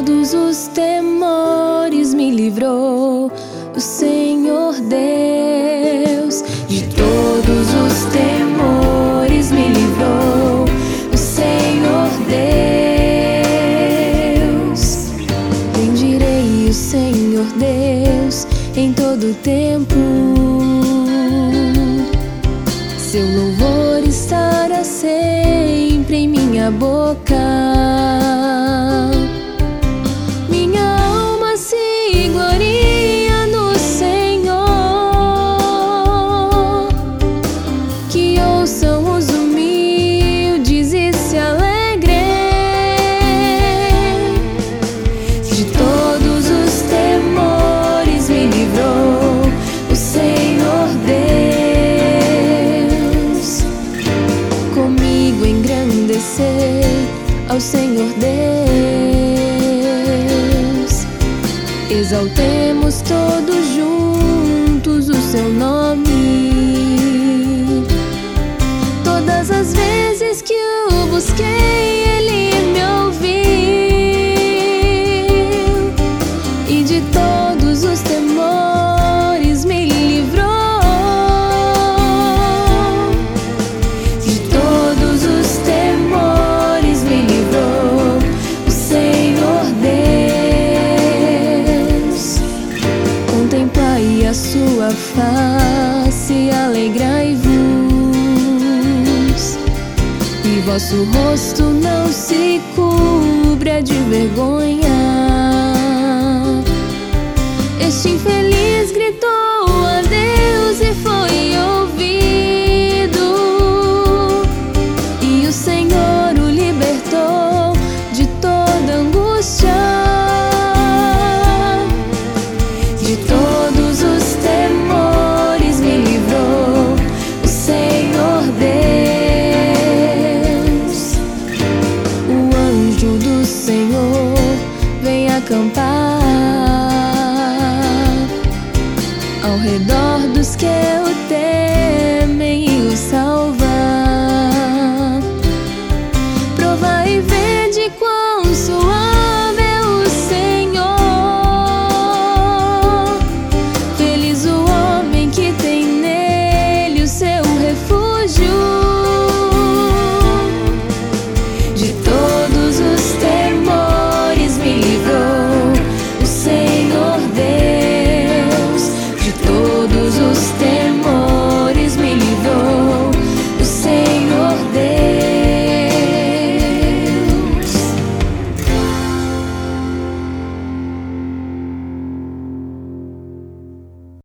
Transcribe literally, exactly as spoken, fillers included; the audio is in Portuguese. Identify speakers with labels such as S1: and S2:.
S1: todos os temores me livrou o Senhor Deus. De todos os temores me livrou o Senhor Deus. Bendirei o Senhor Deus em todo tempo. Seu louvor estará sempre em minha boca. Minha alma se gloria no Senhor. Que ouçam os humildes e se alegrem. De todos os temores me livrou o Senhor Deus. Comigo engrandecer ao Senhor Deus. Exaltemos todos juntos o seu nome. Todas as vezes que o busquei, ele me ouviu e de todos os temores me livrou. De todos os temores me livrou o Senhor Deus. Contemplai a sua face, alegrai-vos, e vosso rosto não se cubra de vergonha. Este infeliz gritou a Deus e foi ouvido, e o Senhor o libertou de toda angústia. De todos os temores me livrou o Senhor Deus. O anjo do Senhor vem acampar ao redor dos que o temem.